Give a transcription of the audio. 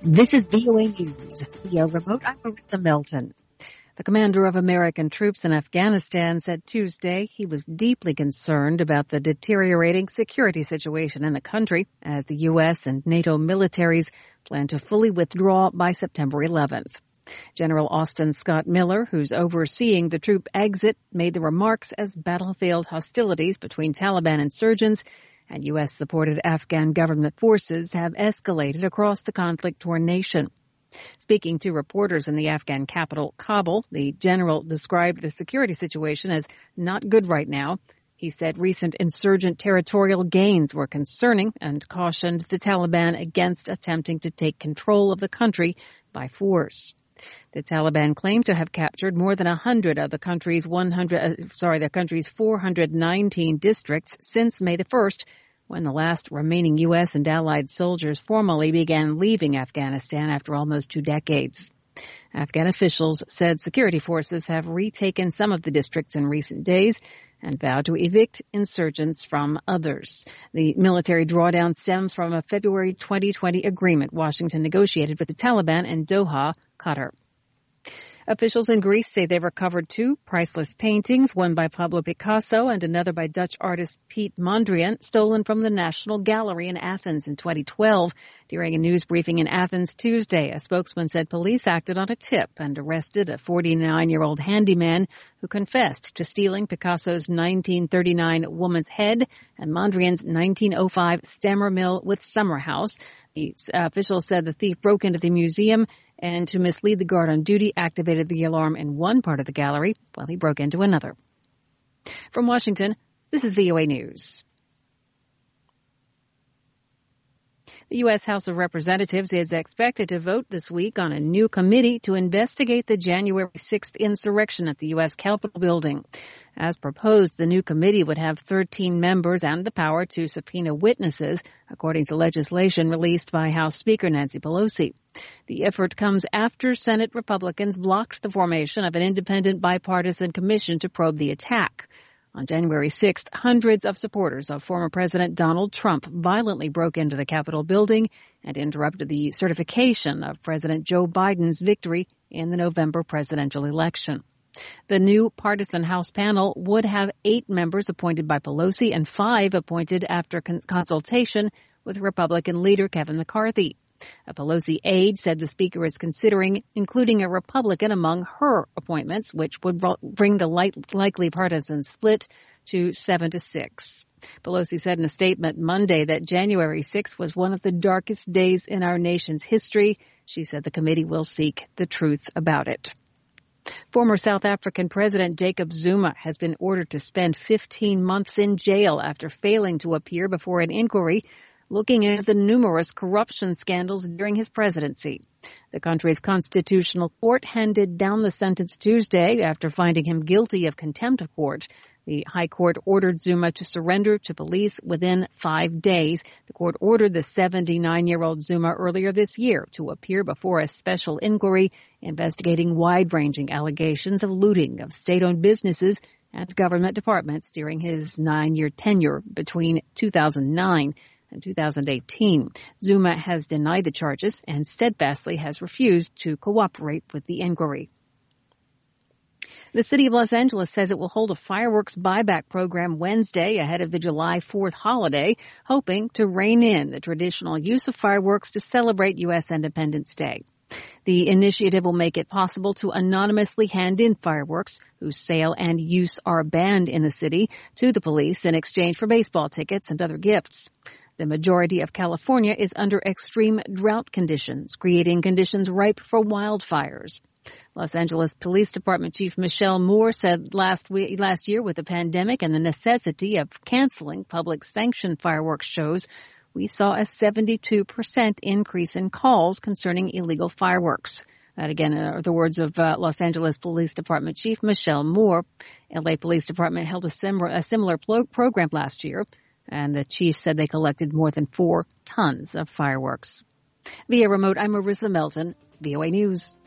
This is VOA News via remote. I'm Marissa Melton. The commander of American troops in Afghanistan said Tuesday he was deeply concerned about the deteriorating security situation in the country as the U.S. and NATO militaries plan to fully withdraw by September 11th. General Austin Scott Miller, who's overseeing the troop exit, made the remarks as battlefield hostilities between Taliban insurgents and U.S.-supported Afghan government forces have escalated across the conflict-torn nation. Speaking to reporters in the Afghan capital, Kabul, the general described the security situation as not good right now. He said recent insurgent territorial gains were concerning and cautioned the Taliban against attempting to take control of the country by force. The Taliban claim to have captured more than 100 of the country's 419 districts since May the 1st, when the last remaining U.S. and allied soldiers formally began leaving Afghanistan after almost 2 decades. Afghan officials said security forces have retaken some of the districts in recent days and vowed to evict insurgents from others. The military drawdown stems from a February 2020 agreement Washington negotiated with the Taliban in Doha, Qatar. Officials in Greece say they recovered 2 priceless paintings, one by Pablo Picasso and another by Dutch artist Piet Mondrian, stolen from the National Gallery in Athens in 2012. During a news briefing in Athens Tuesday, a spokesman said police acted on a tip and arrested a 49-year-old handyman who confessed to stealing Picasso's 1939 woman's head and Mondrian's 1905 Stammer Mill with summer house. The officials said the thief broke into the museum and, to mislead the guard on duty, activated the alarm in one part of the gallery while he broke into another. From Washington, this is VOA News. The U.S. House of Representatives is expected to vote this week on a new committee to investigate the January 6th insurrection at the U.S. Capitol building. As proposed, the new committee would have 13 members and the power to subpoena witnesses, according to legislation released by House Speaker Nancy Pelosi. The effort comes after Senate Republicans blocked the formation of an independent bipartisan commission to probe the attack. On January 6th, hundreds of supporters of former President Donald Trump violently broke into the Capitol building and interrupted the certification of President Joe Biden's victory in the November presidential election. The new partisan House panel would have 8 members appointed by Pelosi and 5 appointed after consultation with Republican leader Kevin McCarthy. A Pelosi aide said the speaker is considering including a Republican among her appointments, which would bring the likely partisan split to 7-6. Pelosi said in a statement Monday that January 6th was one of the darkest days in our nation's history. She said the committee will seek the truth about it. Former South African President Jacob Zuma has been ordered to spend 15 months in jail after failing to appear before an inquiry looking into the numerous corruption scandals during his presidency. The country's constitutional court handed down the sentence Tuesday after finding him guilty of contempt of court. The High Court ordered Zuma to surrender to police within 5 days. The court ordered the 79-year-old Zuma earlier this year to appear before a special inquiry investigating wide-ranging allegations of looting of state-owned businesses and government departments during his 9-year tenure between 2009 and 2018. Zuma has denied the charges and steadfastly has refused to cooperate with the inquiry. The city of Los Angeles says it will hold a fireworks buyback program Wednesday ahead of the July 4th holiday, hoping to rein in the traditional use of fireworks to celebrate U.S. Independence Day. The initiative will make it possible to anonymously hand in fireworks whose sale and use are banned in the city to the police in exchange for baseball tickets and other gifts. The majority of California is under extreme drought conditions, creating conditions ripe for wildfires. Los Angeles Police Department Chief Michelle Moore said last year, with the pandemic and the necessity of canceling public sanctioned fireworks shows, we saw a 72% increase in calls concerning illegal fireworks. That, again, are the words of Los Angeles Police Department Chief Michelle Moore. LA Police Department held a similar program last year, and the chief said they collected more than 4 tons of fireworks. Via remote, I'm Marissa Melton, VOA News.